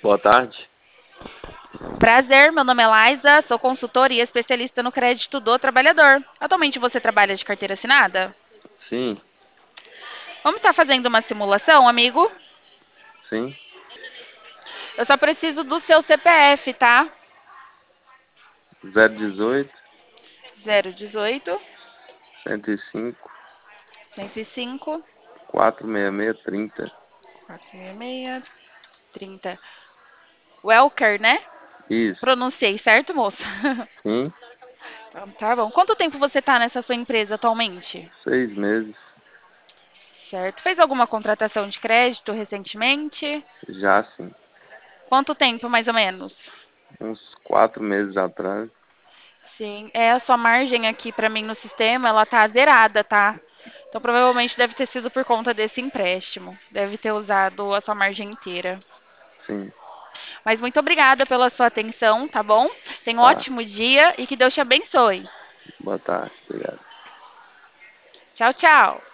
Boa tarde. Prazer, meu nome é Laisa, sou consultora e especialista no crédito do trabalhador. Atualmente você trabalha de carteira assinada? Sim, Vamos estar fazendo uma simulação, amigo? sim. Eu só preciso do seu CPF, tá? 018 018 105 105 46630. 466 30. Welker, né? Isso. Pronunciei certo, moça? Sim, Então, tá bom. Quanto tempo você tá nessa sua empresa atualmente? 6 meses. Certo. Fez alguma contratação de crédito recentemente? Já sim. Quanto tempo, mais ou menos? Uns 4 meses atrás. Sim, a sua margem aqui para mim no sistema, ela tá zerada, tá? Então provavelmente deve ter sido por conta desse empréstimo. Deve ter usado a sua margem inteira. Sim, Mas muito obrigada pela sua atenção, tá bom? Tenha um tá. ótimo dia e que Deus te abençoe. Boa tarde. Obrigado. Tchau, tchau.